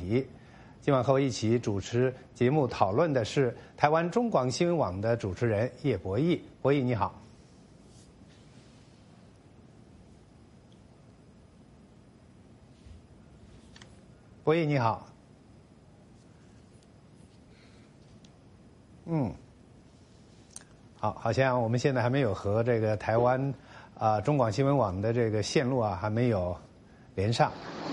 理。今晚和我一起主持节目讨论的是台湾中广新闻网的主持人叶博弈。博弈你好。博弈你好。好像我们现在还没有和这个台湾中广新闻网的这个线路还没有连上。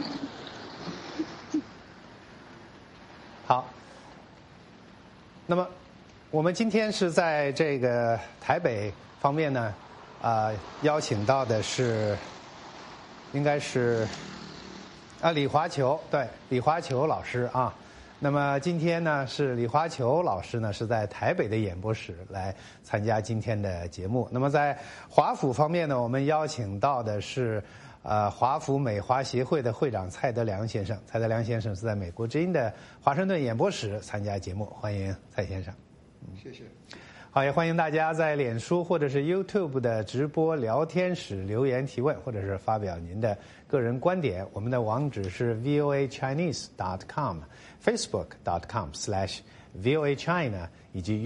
好，那么我们今天是在这个台北方面呢，邀请到的是，应该是李华球，对，李华球老师啊。那么今天呢，是李华球老师呢是在台北的演播室来参加今天的节目。那么在华府方面呢，我们邀请到的是华府美华协会的会长蔡德良先生。蔡德良先生是在美国之音的华盛顿演播室参加节目，欢迎蔡先生。 谢谢。 好，也欢迎大家在脸书或者是 YouTube 的直播聊天室留言提问，或者是发表您的个人观点。我们的网址是 voachinese.com、facebook.com/voachina 以及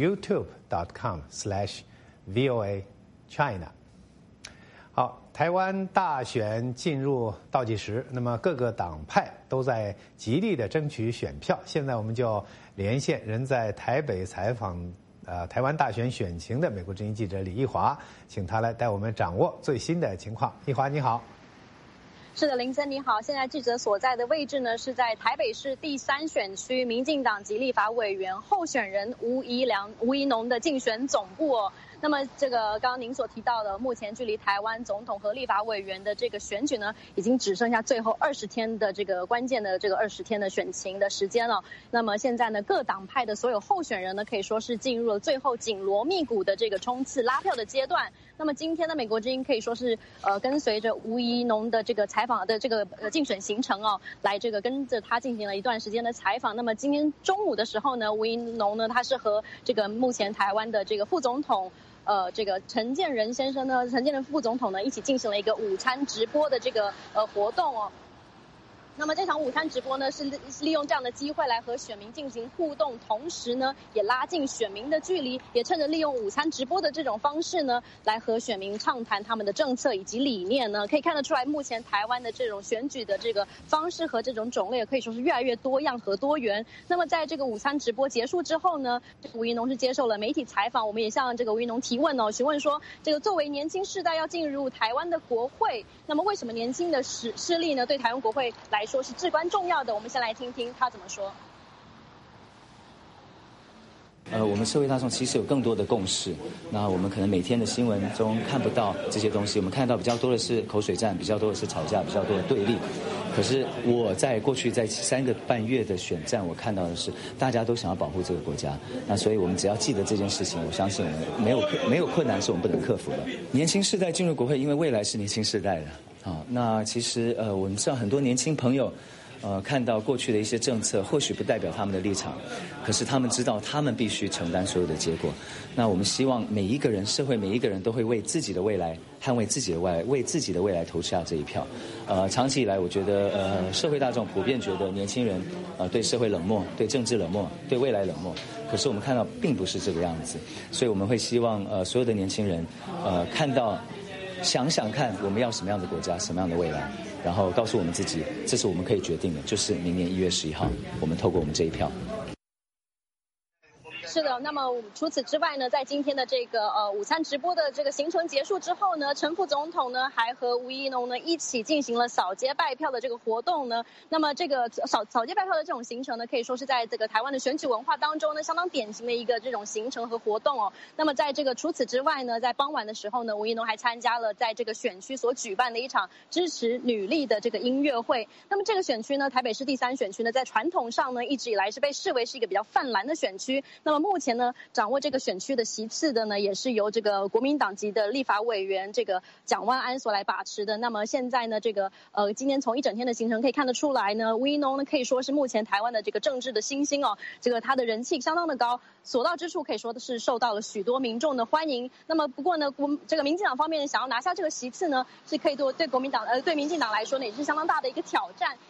youtube.com/voachina。好，台湾大选进入倒计时，那么各个党派都在极力的争取选票。现在我们就连线人在台北采访台湾大选选情的美国之音记者李义华，请他来带我们掌握最新的情况。义华你好。 是的，林森你好。现在记者所在的位置呢，是在台北市第3选区民进党籍立法委员候选人吴怡农的竞选总部哦。那么这个刚刚您所提到的，目前距离台湾总统和立法委员的这个选举呢，已经只剩下最后20天的这个关键的这个20天的选情的时间了。那么现在呢，各党派的所有候选人呢，可以说是进入了最后紧锣密鼓的这个冲刺拉票的阶段。那么今天的美国之音可以说是跟随着吴怡农的这个采访的这个竞选行程哦，来这个跟着他进行了一段时间的采访。那么今天中午的时候呢，吴怡农呢，他是和这个目前台湾的这个副总统这个陈建仁先生呢，陈建仁副总统呢，一起进行了一个午餐直播的这个活动哦。那么这场午餐直播呢，是利用这样的机会来和选民进行互动，同时呢，也拉近选民的距离，也趁着利用午餐直播的这种方式呢，来和选民畅谈他们的政策以及理念呢。可以看得出来，目前台湾的这种选举的这个方式和这种种类可以说是越来越多样和多元。那么在这个午餐直播结束之后呢，吴怡农是接受了媒体采访，我们也向这个吴怡农提问哦，询问说，这个作为年轻世代要进入台湾的国会，那么为什么年轻的势力呢，对台湾国会来说是至关重要的？我们先来听听他怎么说。 我们社会大众其实有更多的共识，那我们可能每天的新闻中看不到这些东西，我们看到比较多的是口水战，比较多的是吵架，比较多的对立。可是我在过去在3个半月的选战，我看到的是大家都想要保护这个国家，那所以我们只要记得这件事情，我相信我们没有困难是我们不能克服的。年轻世代进入国会，因为未来是年轻世代的。好，那其实我们知道很多年轻朋友看到过去的一些政策，或许不代表他们的立场，可是他们知道他们必须承担所有的结果。那我们希望每一个人，社会每一个人都会为自己的未来捍卫自己的未来，为自己的未来投下这一票。长期以来，我觉得社会大众普遍觉得年轻人对社会冷漠，对政治冷漠，对未来冷漠。可是我们看到并不是这个样子，所以我们会希望所有的年轻人看到。想想看我们要什么样的国家，什么样的未来，然后告诉我们自己，这是我们可以决定的，就是明年1月11号我们透过我们这一票。 是的，那么除此之外呢，在今天的这个午餐直播的这个行程结束之后呢，陈副总统呢还和吴怡农呢一起进行了扫街拜票的这个活动呢。那么这个扫街拜票的这种行程呢，可以说是在这个台湾的选举文化当中呢，相当典型的一个这种行程和活动哦。那么在这个除此之外呢，在傍晚的时候呢，吴怡农还参加了在这个选区所举办的一场支持女力的这个音乐会。那么这个选区呢，台北市第3选区呢，在传统上呢，一直以来是被视为是一个比较泛蓝的选区。那么目前呢，掌握这个选区的席次的呢，也是由这个国民党籍的立法委员这个蒋万安所来把持的。那么现在呢，这个今天从一整天的行程可以看得出来呢，吴怡农呢可以说是目前台湾的这个政治的新星哦，这个他的人气相当的高，所到之处可以说的是受到了许多民众的欢迎。那么不过呢，这个民进党方面想要拿下这个席次呢，是可以对民进党来说呢，也是相当大的一个挑战。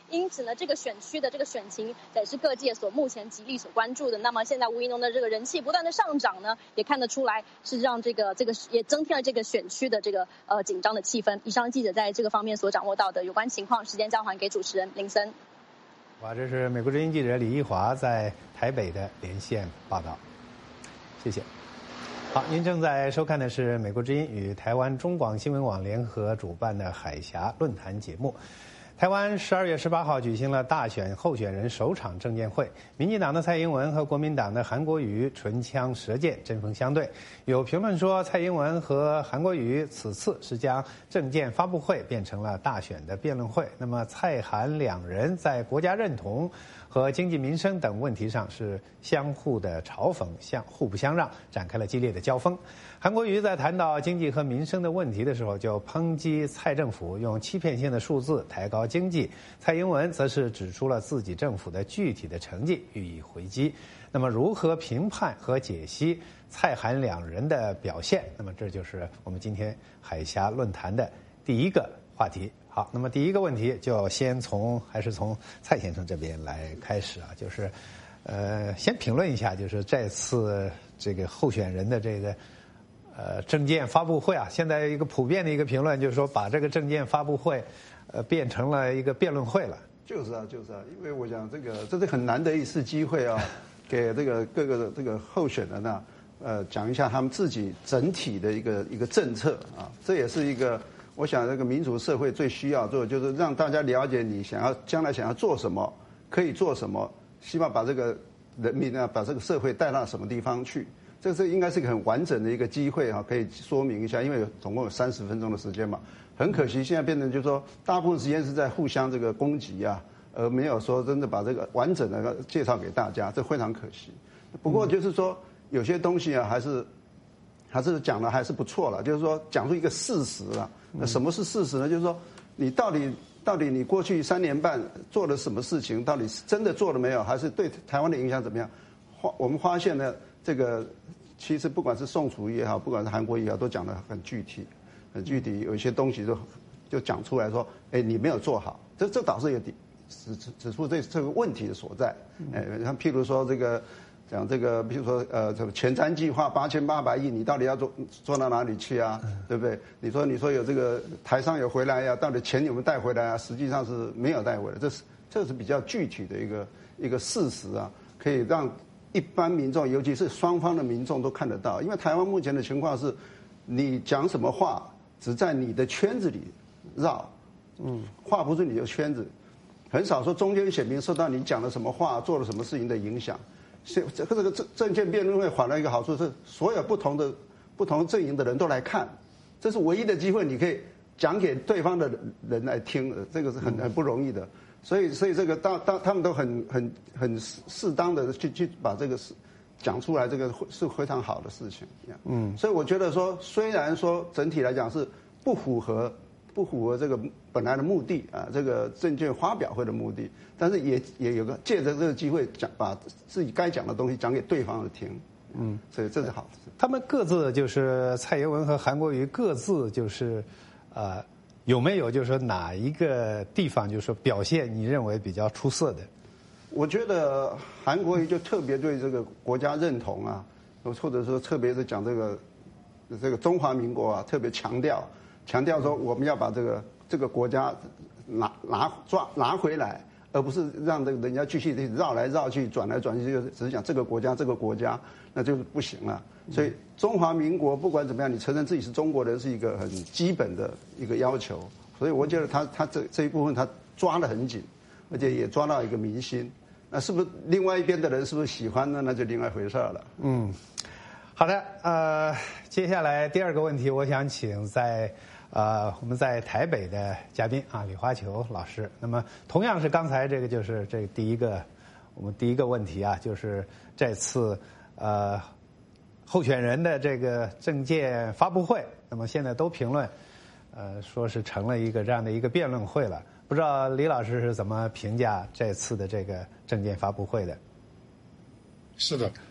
因此呢，这个选区的这个选情也是各界目前极力所关注的。那么现在吴怡农的这个人气不断的上涨呢，也看得出来是让这个也增添了这个选区的这个紧张的气氛。以上记者在这个方面所掌握到的有关情况，时间交还给主持人林森。 哇，这是美国之音记者李义华在台北的连线报道，谢谢。好，您正在收看的是美国之音与台湾中广新闻网联合主办的海峡论坛节目。台湾12月18号举行了大选候选人首场政见会，民进党的蔡英文和国民党的韩国瑜唇枪舌剑，针锋相对。有评论说，蔡英文和韩国瑜此次是将政见发布会变成了大选的辩论会。那么，蔡韩两人在国家认同和经济民生等问题上是相互的嘲讽，互不相让，展开了激烈的交锋。韩国瑜在谈到经济和民生的问题的时候，就抨击蔡政府用欺骗性的数字抬高经济；蔡英文则是指出了自己政府的具体的成绩，予以回击。那么，如何评判和解析蔡韩两人的表现？那么，这就是我们今天海峡论坛的第一个话题。好，那么第一个问题就还是从蔡先生这边来开始啊，就是先评论一下，就是这次这个候选人的这个政见发布会啊，现在一个普遍的一个评论就是说，把这个政见发布会变成了一个辩论会了。 就是啊，因为我想这是很难得一次机会啊，给这个各个这个候选人啊，讲一下他们自己整体的一个政策啊，这也是一个。我想，这个民主社会最需要做，就是让大家了解你将来想要做什么，可以做什么，希望把这个人民呢，把这个社会带到什么地方去。这应该是一个很完整的一个机会啊，可以说明一下，因为总共有30分钟的时间嘛。很可惜，现在变成就是说，大部分时间是在互相这个攻击啊，而没有说真的把这个完整的介绍给大家，这非常可惜。不过就是说，有些东西啊，还是讲的还是不错了，就是说讲出一个事实了。那什么是事实呢？就是说，你到底你过去3年半做了什么事情，到底是真的做了没有，还是对台湾的影响怎么样？我们发现呢，这个其实不管是宋楚瑜也好，不管是韩国瑜也好，都讲得很具体，有一些东西就讲出来说，哎，你没有做好，这倒是有指出这个问题的所在。像譬如说讲这个，比如说这个前瞻计划8800亿，你到底要做到哪里去啊？对不对？你说有这个台商有回来呀，到底钱有没有带回来啊？实际上是没有带回来，这是比较具体的一个事实啊，可以让一般民众，尤其是双方的民众都看得到。因为台湾目前的情况是，你讲什么话只在你的圈子里绕，划不出你的圈子，很少说中间选民受到你讲了什么话、做了什么事情的影响。这个政见辩论会反了一个好处是，所有不同阵营的人都来看，这是唯一的机会，你可以讲给对方的人来听，这个是很不容易的。所以这个他们都很适当的去把这个讲出来，这个是非常好的事情。所以我觉得说，虽然说整体来讲是不符合这个本来的目的啊，这个政见发表会的目的，但是也有个借着这个机会把自己该讲的东西讲给对方的听，所以这是好的。 他们各自就是蔡英文和韩国瑜各自就是有没有就是说哪一个地方就是说表现你认为比较出色的？ 我觉得韩国瑜就特别对这个国家认同啊，或者说特别是讲这个中华民国啊，特别强调说我们要把这个国家拿回来，而不是让这个人家继续绕来绕去、转来转去，就只是讲这个国家，那就是不行了。所以中华民国不管怎么样，你承认自己是中国人是一个很基本的一个要求。所以我觉得他这一部分他抓得很紧，而且也抓到一个民心。那是不是另外一边的人是不是喜欢呢？那就另外一回事了。 好的，接下来第二个问题，我想请我们在台北的嘉宾啊，李华球老师。那么同样是刚才这个就是这我们第一个问题啊，就是这次候选人的这个政见发布会，那么现在都评论说是成了一个这样的一个辩论会了。不知道李老师是怎么评价这次的这个政见发布会的？ 是的，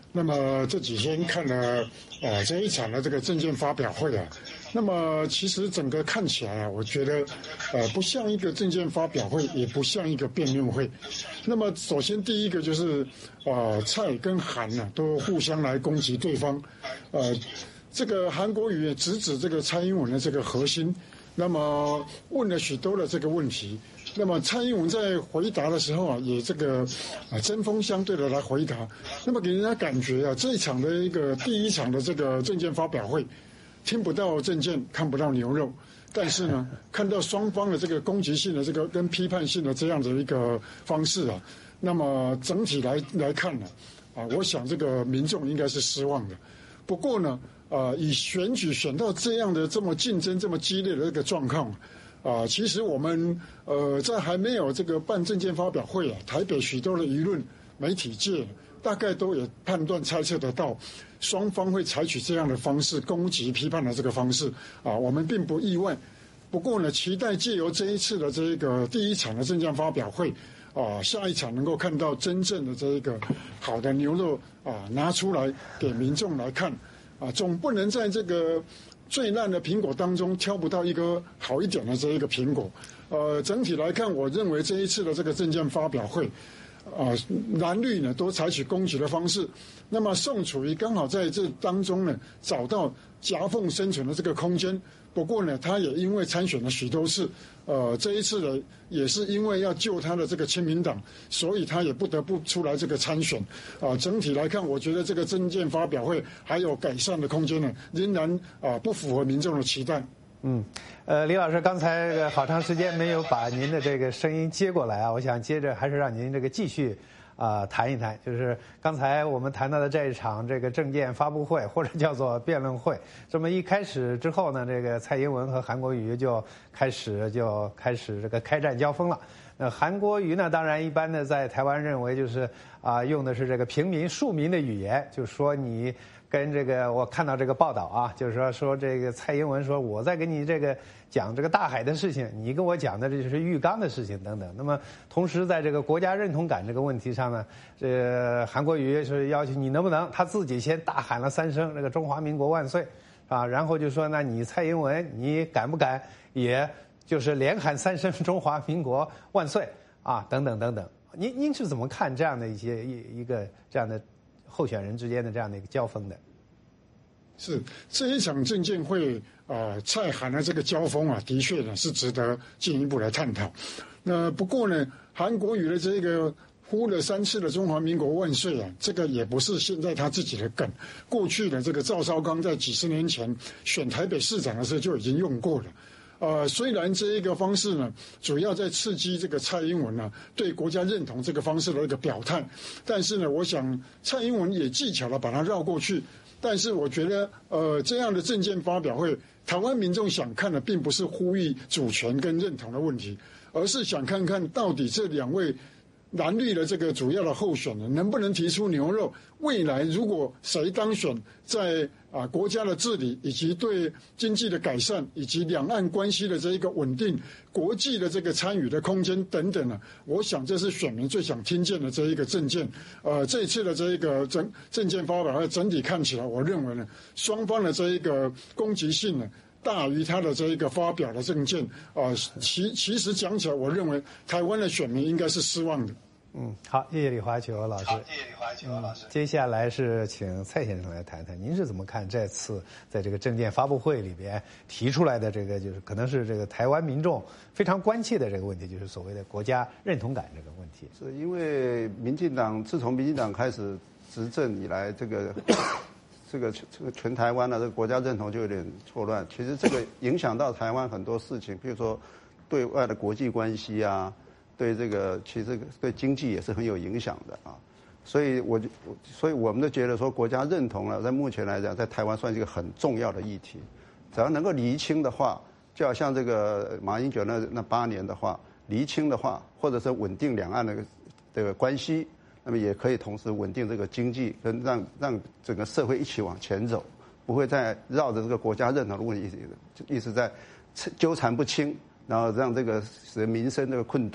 那么这几天看了这一场的这个政见发表会啊，那么其实整个看起来啊，我觉得不像一个政见发表会，也不像一个辩论会。那么首先第一个就是蔡跟韩呢都互相来攻击对方，这个韩国瑜也直指这个蔡英文的这个核心，那么问了许多的这个问题。那么蔡英文在回答的时候啊，也这个针锋相对的来回答，那么给人家感觉啊，这一场的一个第一场的这个政见发表会，听不到政见，看不到牛肉，但是呢，看到双方的这个攻击性的这个跟批判性的这样的一个方式啊，那么整体来看呢，我想这个民众应该是失望的。不过呢，以选举选到这样的这么竞争这么激烈的这个状况。其实我们在还没有这个办政见发表会啊，台北许多的舆论媒体界大概都也判断猜测得到，双方会采取这样的方式攻击批判的这个方式我们并不意外。不过呢，期待借由这一次的这个第一场的政见发表会下一场能够看到真正的这一个好的牛肉拿出来给民众来看总不能在这个最烂的苹果当中挑不到一个好一点的这一个苹果。整体来看，我认为这一次的这个政见发表会，蓝绿呢都采取攻击的方式。那么宋楚瑜刚好在这当中呢找到夹缝生存的这个空间。不过呢，他也因为参选了许多次，这一次呢也是因为要救他的这个亲民党，所以他也不得不出来这个参选。整体来看，我觉得这个政见发表会还有改善的空间呢，仍然不符合民众的期待。 李老师，刚才好长时间没有把您的这个声音接过来我想接着还是让您这个继续谈一谈，就是刚才我们谈到的这一场这个政见发布会，或者叫做辩论会，这么一开始之后呢，这个蔡英文和韩国瑜就开始这个开战交锋了。那韩国瑜呢，当然一般的在台湾认为就是用的是这个平民庶民的语言，就是说你跟这个我看到这个报道就是说这个蔡英文说我在跟你这个讲这个大海的事情，你跟我讲的这就是浴缸的事情等等。那么同时在这个国家认同感这个问题上呢，韩国瑜是要求你能不能他自己先大喊了3声这个中华民国万岁然后就说那你蔡英文你敢不敢也就是连喊3声中华民国万岁等等等等。您是怎么看这样的一个这样的候选人之间的这样的一个交锋的？ 是这一场政见会蔡韩的这个交锋的确呢是值得进一步来探讨。那不过呢，韩国瑜的这个呼了3次的中华民国万岁这个也不是现在他自己的梗，过去的这个赵少康在几十年前选台北市长的时候就已经用过了。虽然这一个方式呢，主要在刺激这个蔡英文对国家认同这个方式的一个表态，但是呢，我想蔡英文也技巧地把它绕过去。但是我觉得，这样的政见发表会，台湾民众想看的并不是呼吁主权跟认同的问题，而是想看看到底这2位蓝绿的这个主要的候选人能不能提出牛肉。未来如果谁当选，在国家的治理以及对经济的改善以及两岸关系的这一个稳定，国际的这个参与的空间等等我想这是选民最想听见的这一个政见。这一次的这一个政见发表会整体看起来，我认为呢，双方的这一个攻击性呢大于他的这一个发表的政见其实讲起来，我认为台湾的选民应该是失望的。 好，谢谢李华球老师。接下来是请蔡先生来谈谈，您是怎么看这次在这个政见发布会里边提出来的这个，就是可能是这个台湾民众非常关切的这个问题，就是所谓的国家认同感这个问题。 是因为自从民进党开始执政以来，这个全台湾的这个国家认同就有点错乱。其实这个影响到台湾很多事情，比如说对外的国际关系对这个其实对经济也是很有影响的所以我们都觉得说国家认同在目前来讲，在台湾算是一个很重要的议题。只要能够厘清的话，就好像这个马英九那8年的话，厘清的话，或者是稳定两岸的这个关系，那么也可以同时稳定这个经济，跟让整个社会一起往前走，不会再绕着这个国家认同的问题一直在纠缠不清，然后让这个使民生这个困顿。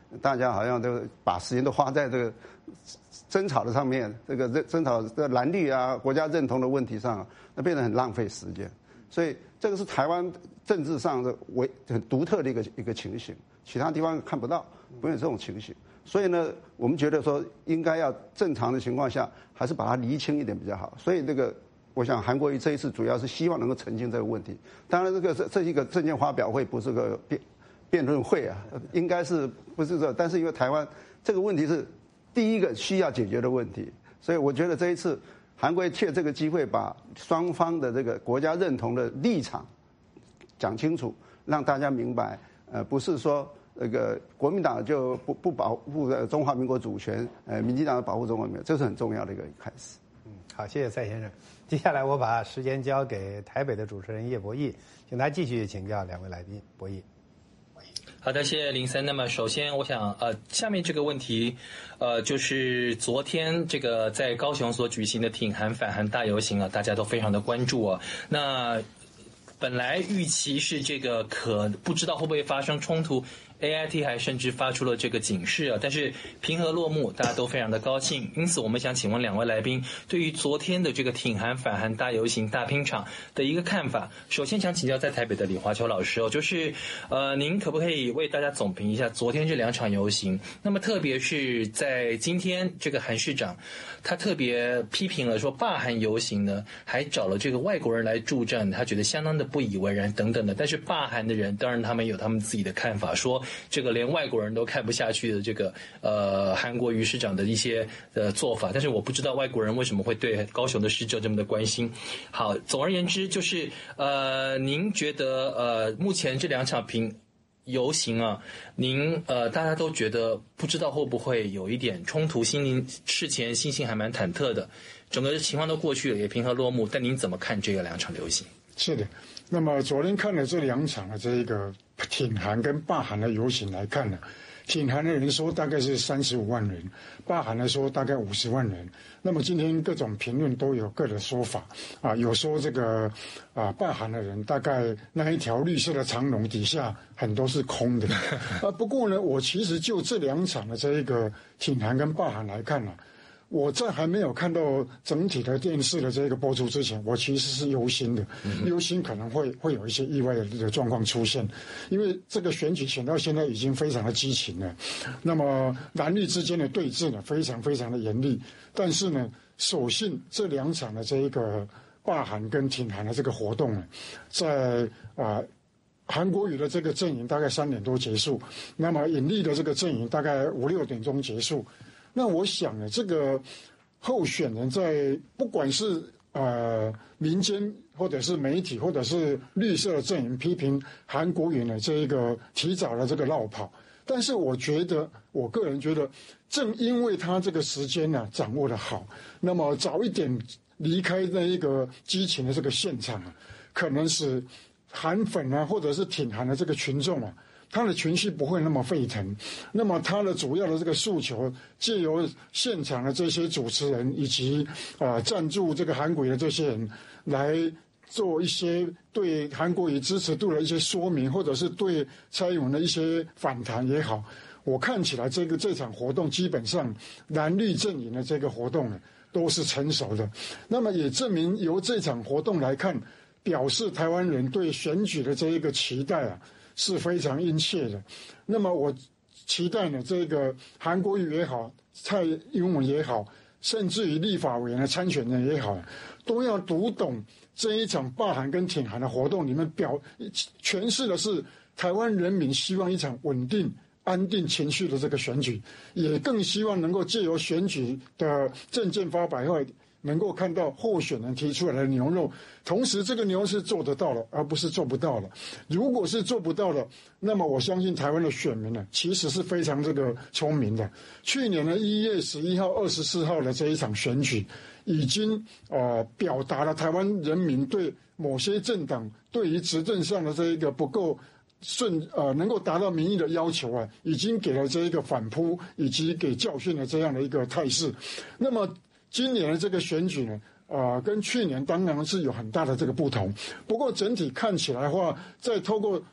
大家好像都把时间都花在这个争吵的上面，这个争吵的蓝绿啊、国家认同的问题上，那变得很浪费时间。所以这个是台湾政治上的很独特的一个情形，其他地方看不到，没有这种情形。所以呢，我们觉得说应该要正常的情况下，还是把它厘清一点比较好。所以我想韩国瑜这一次主要是希望能够澄清这个问题。当然，这是一个政见发表会，不是个辩论会啊，应该是不是这？但是因为台湾这个问题是第一个需要解决的问题，所以我觉得这一次韩国瑜借这个机会把双方的这个国家认同的立场讲清楚，让大家明白，不是说那个国民党就不保护中华民国主权，民进党保护中华民国，这是很重要的一个开始。 好，谢谢蔡先生。接下来我把时间交给台北的主持人叶博弈，请他继续请教两位来宾。博弈。 好的，谢谢林森。那么首先我想下面这个问题就是昨天这个在高雄所举行的挺韩反韩大游行啊，大家都非常的关注啊。那本来预期是这个不知道会不会发生冲突，AIT 还甚至发出了这个警示啊，但是平和落幕，大家都非常的高兴。因此我们想请问两位来宾对于昨天的这个挺韩反韩大游行大拼场的一个看法。首先想请教在台北的李华秋老师哦，就是您可不可以为大家总评一下昨天这两场游行，那么特别是在今天这个韩市长他特别批评了说罢韩游行呢还找了这个外国人来助阵，他觉得相当的不以为然等等的，但是罢韩的人当然他们有他们自己的看法，说这个连外国人都看不下去的这个韩国瑜市长的一些做法，但是我不知道外国人为什么会对高雄的市政这么的关心。好，总而言之就是您觉得目前这两场游行啊，您大家都觉得不知道会不会有一点冲突，事前心情还蛮忐忑的，整个情况都过去了，也平和落幕，但您怎么看这两场游行？ 是的，那么昨天看了这两场的这个挺韩跟罢韩的游行来看呢，挺韩的人说大概是35万人，罢韩的说大概50万人。那么今天各种评论都有各的说法啊，有说这个罢韩的人大概那一条绿色的长龙底下很多是空的不过呢，我其实就这两场的这一个挺韩跟罢韩来看呢，我在还没有看到整体的电视的这个播出之前，我其实是忧心的，忧心可能会有一些意外的状况出现，因为这个选举选到现在已经非常的激情了，那么蓝绿之间的对峙呢非常非常的严厉，但是呢，所幸这两场的这一个罢韩跟挺韩的这个活动呢，在韩国瑜的这个阵营大概3点多结束，那么尹力的这个阵营大概5、6点钟结束。那我想呢，这个候选人在不管是民间或者是媒体或者是绿色的阵营批评韩国瑜的这一个提早的这个落跑，但是我个人觉得，正因为他这个时间呢掌握的好，那么早一点离开那一个激情的这个现场啊，可能是韩粉啊或者是挺韩的这个群众啊，他的情绪不会那么沸腾，那么他的主要的这个诉求，借由现场的这些主持人以及赞助这个韩国瑜的这些人来做一些对韩国瑜支持度的一些说明，或者是对蔡英文的一些反弹也好，我看起来这场活动基本上蓝绿阵营的这个活动呢都是成熟的，那么也证明由这场活动来看，表示台湾人对选举的这一个期待啊是非常殷切的。那么我期待呢，这个韩国瑜也好，蔡英文也好，甚至于立法委员的参选人也好，都要读懂这一场罢韩跟挺韩的活动里面诠释的是台湾人民希望一场稳定安定情绪的这个选举，也更希望能够借由选举的政见发表会能够看到候选人提出来的牛肉，同时这个牛是做得到了，而不是做不到了。如果是做不到了，那么我相信台湾的选民呢，其实是非常这个聪明的。去年的1月11号、24号的这一场选举，已经表达了台湾人民对某些政党对于执政上的这一个不够能够达到民意的要求啊，已经给了这一个反扑以及给教训的这样的一个态势。那么今年的这个选举呢，跟去年当然是有很大的这个不同。不过整体看起来的话，在透过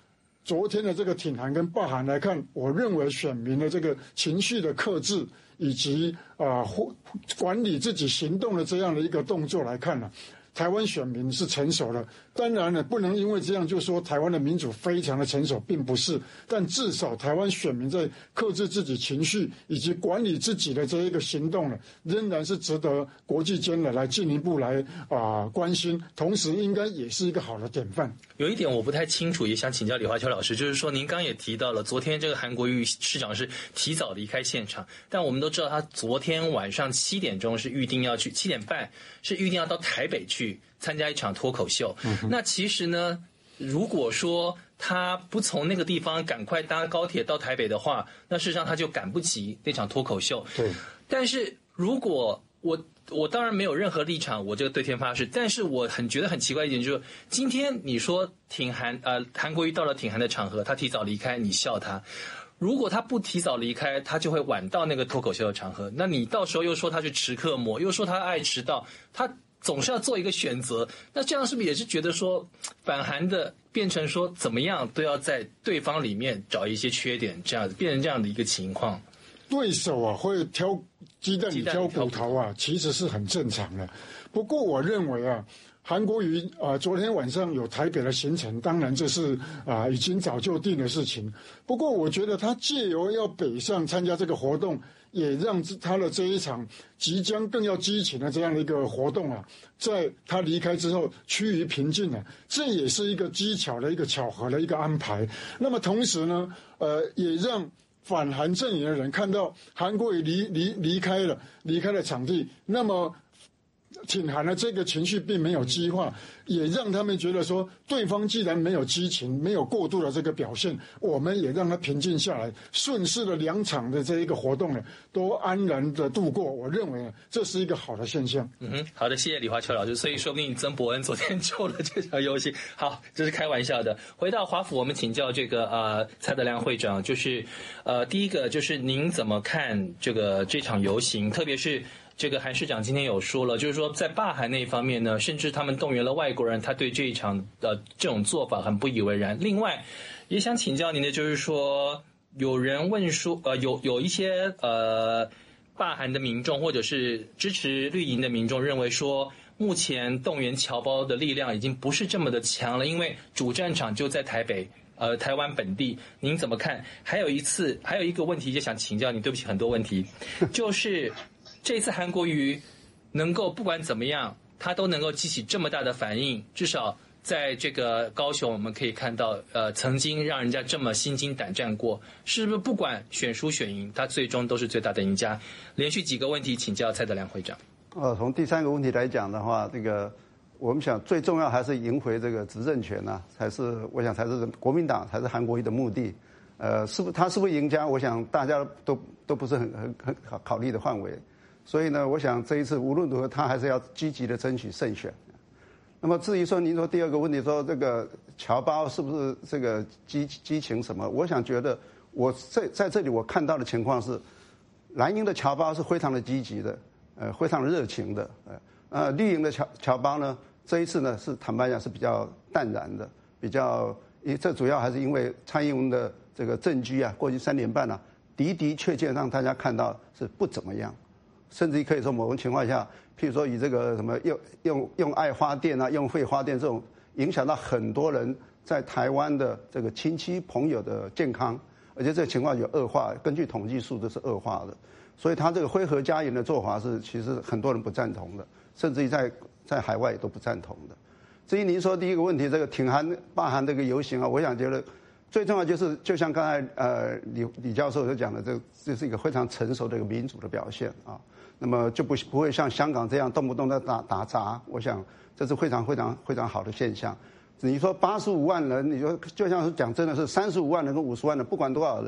昨天的这个挺韩跟罢韩来看，我认为选民的这个情绪的克制，以及管理自己行动的这样的一个动作来看呢，台湾选民是成熟的。当然呢，不能因为这样就说台湾的民主非常的成熟，并不是。但至少台湾选民在克制自己情绪以及管理自己的这一个行动呢，仍然是值得国际间的来进一步来关心，同时应该也是一个好的典范。 有一点我不太清楚，也想请教李华秋老师，就是说您刚也提到了，昨天这个韩国瑜市长是提早离开现场，但我们都知道他昨天晚上7点钟是预定要去，7点半是预定要到台北去参加一场脱口秀。那其实呢，如果说他不从那个地方赶快搭高铁到台北的话，那事实上他就赶不及那场脱口秀。 对。但是如果我当然没有任何立场，我这个对天发誓，但是我觉得很奇怪一点，就是今天你说韩国瑜到了挺韩的场合，他提早离开，你笑他；如果他不提早离开，他就会晚到那个脱口秀的场合，那你到时候又说他是迟刻魔，又说他爱迟到，他总是要做一个选择。那这样是不是也是觉得说反韩的变成说怎么样都要在对方里面找一些缺点，这样变成这样的一个情况？ 对手会挑鸡蛋里挑骨头其实是很正常的。不过我认为韩国瑜昨天晚上有台北的行程，当然这是已经早就定的事情。不过我觉得他借由要北上参加这个活动，也让他的这一场即将更要激情的这样的一个活动在他离开之后趋于平静这也是一个技巧的一个巧合的一个安排。那么同时呢，也让反韩阵营的人看到韩国瑜离开了场地，那么挺韩的这个情绪并没有激化，也让他们觉得说，对方既然没有激情，没有过度的这个表现，我们也让他平静下来，顺势的2场的这一个活动呢，都安然的度过。我认为这是一个好的现象。 好的，谢谢李华秋老师。所以说不定曾伯恩昨天救了这场游戏。好，这是开玩笑的。回到华府，我们请教这个蔡德良会长，就是第一个就是您怎么看这场游行，特别是这个韩市长今天有说了，就是说在罢韩那一方面呢，甚至他们动员了外国人，他对这一场这种做法很不以为然。另外，也想请教您的就是说，有人问说，有一些罢韩的民众或者是支持绿营的民众认为说，目前动员侨胞的力量已经不是这么的强了，因为主战场就在台北。台湾本地，您怎么看？还有一个问题，就想请教你，对不起，很多问题，就是这次韩国瑜能够不管怎么样，他都能够激起这么大的反应，至少在这个高雄，我们可以看到，曾经让人家这么心惊胆战过，是不是不管选输选赢，他最终都是最大的赢家？连续几个问题请教蔡德良会长。 从第3个问题来讲的话，我们想最重要还是赢回这个执政权我想才是国民党才是韩国瑜的目的。他是不是赢家？我想大家都不是很考虑的范围。所以呢，我想这一次无论如何，他还是要积极的争取胜选。那么至于说您说第2个问题说这个侨胞是不是这个激情什么？我想觉得我在这里我看到的情况是，蓝营的侨胞是非常的积极的，非常的热情的。绿营的侨胞呢，这一次呢是坦白讲是比较淡然的，这主要还是因为蔡英文的这个政绩过去3年半的确让大家看到是不怎么样，甚至可以说某种情况下，譬如说以这个什么用爱发电用肺发电这种影响到很多人在台湾的这个亲戚朋友的健康，而且这个情况有恶化，根据统计数字是恶化的，所以他这个非核家园的做法是其实很多人不赞同的。甚至于在海外也都不赞同的。至于您说第1个问题，这个挺韩罢韩这个游行我想觉得最重要就是就像刚才李教授所讲的，这是一个非常成熟的一个民主的表现那么就不会像香港这样动不动的打砸，我想这是非常非常非常好的现象。你说85万人，你说就像是讲真的是35万人跟50万人，不管多少人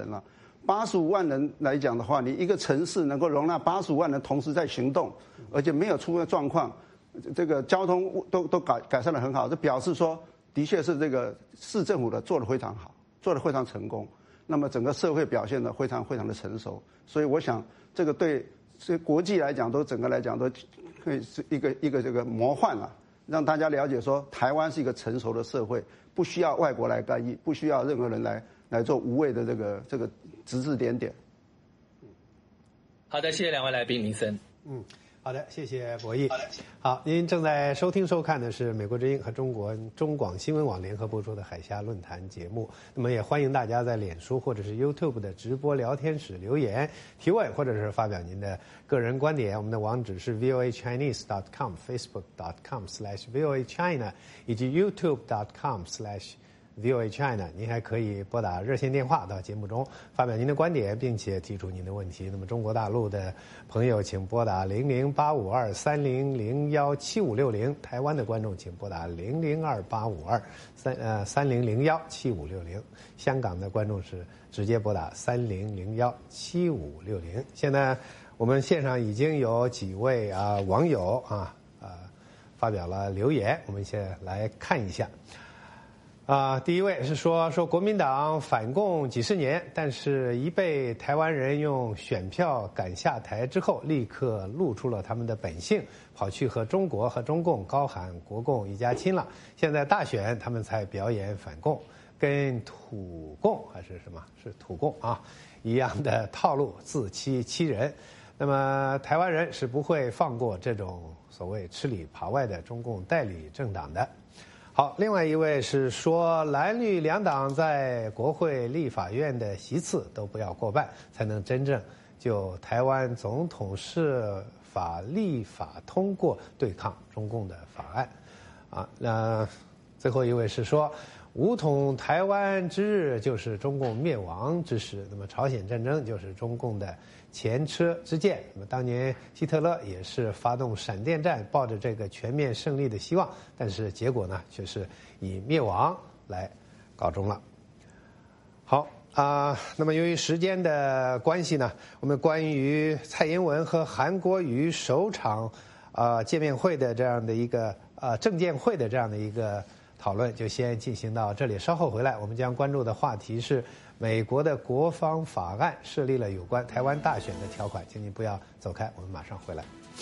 85万人来讲的话，你一个城市能够容纳85万人同时在行动，而且没有出现状况，这个交通都改善得很好，这表示说的确是这个市政府做得非常好，做得非常成功。那么整个社会表现得非常非常的成熟，所以我想这个对国际来讲整个来讲都可以是一个这个模范让大家了解说台湾是一个成熟的社会， 不需要外国来干预，不需要任何人来做无谓的这个指指点点。 好的，谢谢两位来宾，林森。 好的，谢谢博弈。好，您正在收听收看的是美国之音和中广新闻网联合播出的海峡论坛节目。那么也欢迎大家在脸书或者是 YouTube 的直播聊天室留言提问，或者是发表您的个人观点。我们的网址是 voachinese.com、facebook.com/voachina 以及 youtube.com/voachina。您还可以拨打热线电话到节目中发表您的观点，并且提出您的问题。那么中国大陆的朋友请拨打008523001756，台湾的观众请拨打00285230017560，香港的观众是直接拨打30017560。现在我们线上已经有几位网友发表了留言，我们先来看一下。第一位是说国民党反共几十年，但是一被台湾人用选票赶下台之后，立刻露出了他们的本性，跑去和中国和中共高喊国共一家亲了。现在大选他们才表演反共，跟土共还是什么是土共一样的套路，自欺欺人。那么台湾人是不会放过这种所谓吃里扒外的中共代理政党的。好，另外一位是说蓝绿两党在国会立法院的席次都不要过半，才能真正就台湾总统释法立法通过对抗中共的法案。那最后一位是说武统台湾之日就是中共灭亡之时，那么朝鲜战争就是中共的前车之鉴。那么当年希特勒也是发动闪电战，抱着这个全面胜利的希望，但是结果呢却是以灭亡来告终了。好那么由于时间的关系呢，我们关于蔡英文和韩国瑜首场见面会的这样的一个政见会的这样的一个讨论就先进行到这里，稍后回来我们将关注的话题是美国的国防法案设立了有关台湾大选的条款，请你不要走开，我们马上回来。